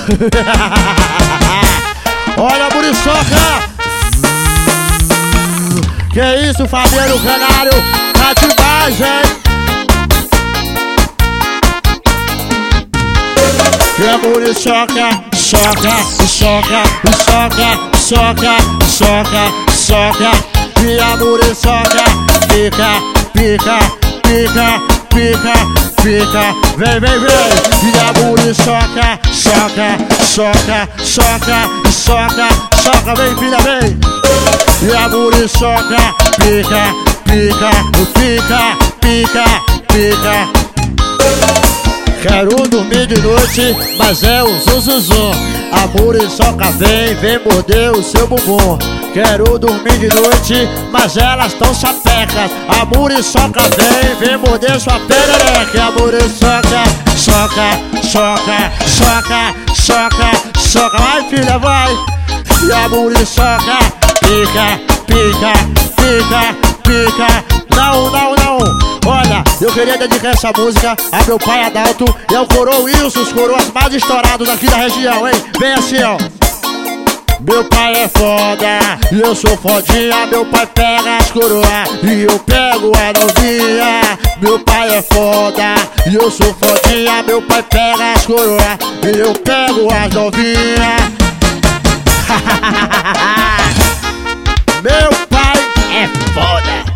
Olha a muriçoca. Que isso, Fabiano Canário? Tá demais, hein? Que a muriçoca, soca, soca, soca, soca, soca, soca. E a muriçoca pica, pica, pica, pica, pica. Vem, vem, vem. E a muriçoca, soca, soca, soca, soca, soca. Vem, filha, vem. E a muriçoca pica, pica, pica, pica, pica. Quero dormir de noite, mas é o zum zum zum. A muriçoca vem, vem morder o seu bumbum. Quero dormir de noite, mas elas tão sapecas. A muriçoca vem, vem morder sua perereca. A muriçoca soca, soca, soca, soca, soca. Vai, filha, vai. E a muriçoca pica, pica, pica, pica. Não, não, não. Olha, eu queria dedicar essa música a meu pai Adalto e ao coroa Wilson, os coroas mais estourados aqui da região, hein? Vem assim, ó. Meu pai é foda e eu sou fodinha. Meu pai pega as coroas e eu pego a novinha. Meu pai é foda e eu sou fodinha. Meu pai pega as coroas e eu pego as novinhas. Meu pai é foda.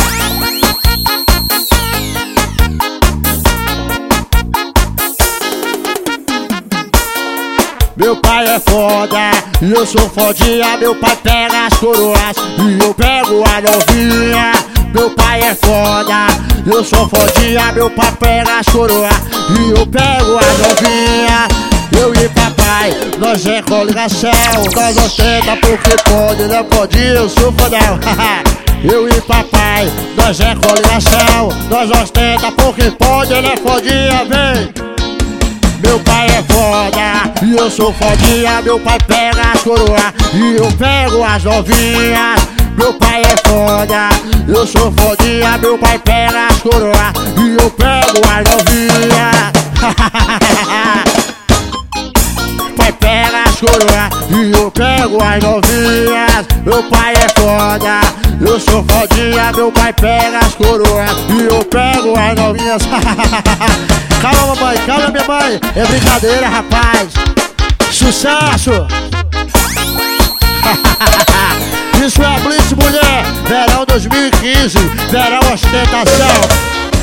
Meu pai é foda e eu sou fodinha. Meu pai pega as coroas e eu pego a novinha. Meu pai é foda e eu sou fodinha. Meu pai pega as coroas e eu pego a novinha. Eu e papai, nós é coligação. Nós ostenta porque pode, não pode, eu sou fodão. Eu e papai, nós é coligação. Nós ostenta porque pode, ele é fodinha, vem. Meu pai é foda e eu sou fodinha. Meu pai pega as coroas e eu pego as novinhas. Meu pai é foda, eu sou fodinha. Meu pai pega as coroas e eu pego as novinhas. Pai pega as coroas e eu pego as novinhas. Meu pai é foda, eu sou fodinha. Meu pai pega as coroas e eu pego as novinhas. Calma, mamãe, calma, minha mãe. É brincadeira, rapaz. Sucesso! Isso é Blitz, mulher. Verão 2015, verão ostentação.